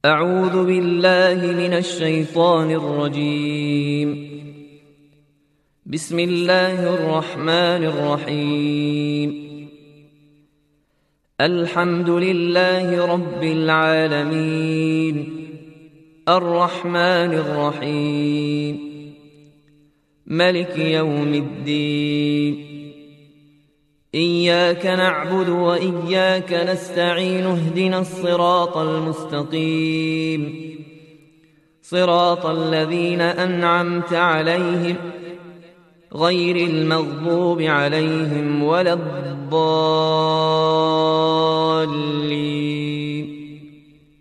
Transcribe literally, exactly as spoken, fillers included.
أعوذ بالله من الشيطان الرجيم. بسم الله الرحمن الرحيم. الحمد لله رب العالمين، الرحمن الرحيم، ملك يوم الدين. إياك نعبد وإياك نستعين، اهدنا الصراط المستقيم، صراط الذين أنعمت عليهم غير المغضوب عليهم ولا الضالين.